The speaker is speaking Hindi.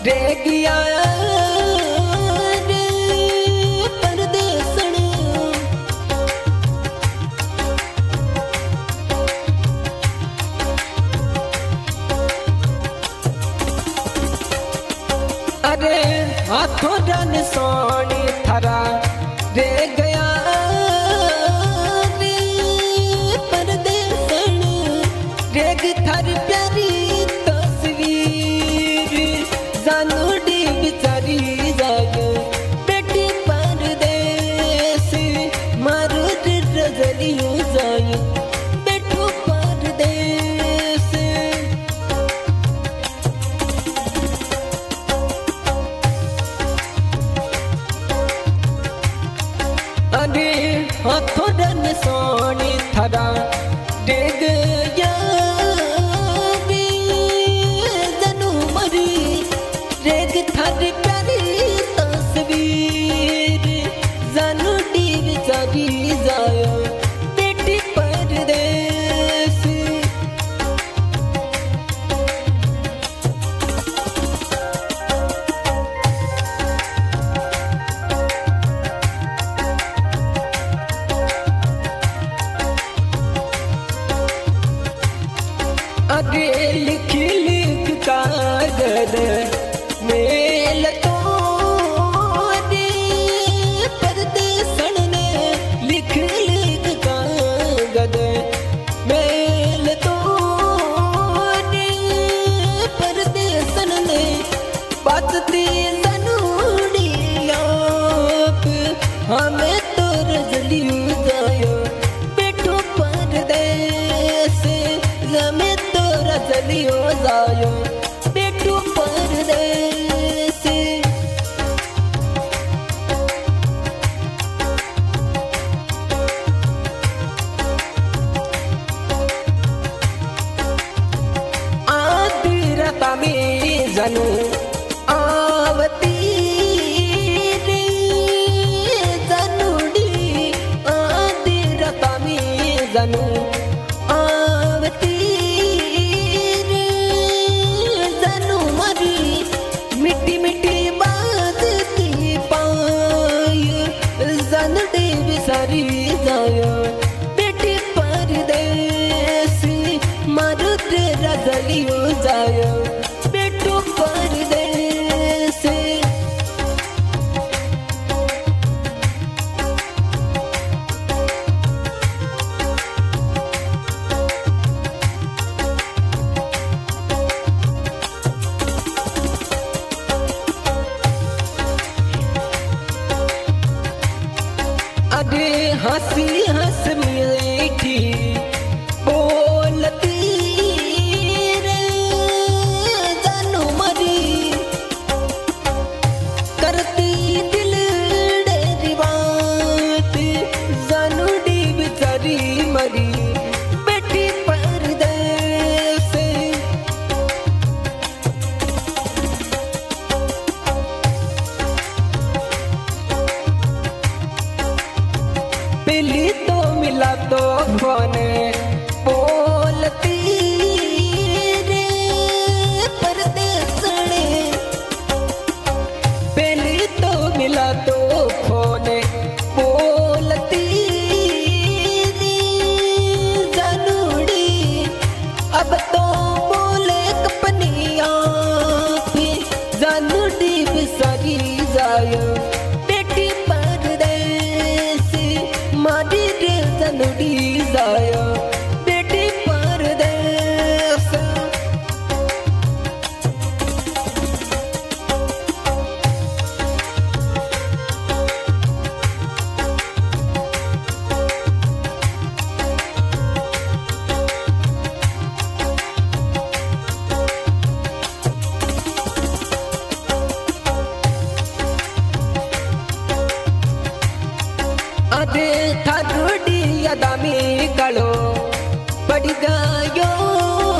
रे गया रे परदेसण अरे हाथों रन सोनी थारा रे गया रे परदेसण रेग थार प्यारी तस्वीर जानूडी बिचारी जायो बेटी परदेस मारो रजलियों जायो बेटू परदेस अरे हाथों रन सोनी थारा डेग गया रे जनू मरी रेग थार प्यारी तस्वीर जानू डी बिचारी जायो बेटी परदेस अरे लिख लिख कागज मेल तो रे परदेसण ने लिख लिख कागज मेल तो रे परदेसण ने बातती जानूडी आप हमें तो रजलियों जायो बेटो परदेस हमें तो रजलियों जायो बेटू परदेस आधी रात में जानू आवती रे जानूडी आधी रात में जानू आवती रे जानू मरी मिट्टी मिट्टी बाजती पाय जन देव सारी जायो बेटी परदेस मारो तेरा जलियो जायो बेटू परदेस अरे हंसी हंस मीठी बोलती रे जानू मरी करती दिल डेरी बात जानू डी बिचारी मरी बेटी परदेस पहली तो मिला तो फोन बोलती रे परदेसण पहली तो मिला तो फोन बोलती रे जानूडी अब तो बोले कपनिया जानूडी बिसारी जायो बेटी परदेस मारी रे जानूडी जायो बेटी परदेस अरे थारूडी यादा में गलो पड़ गयो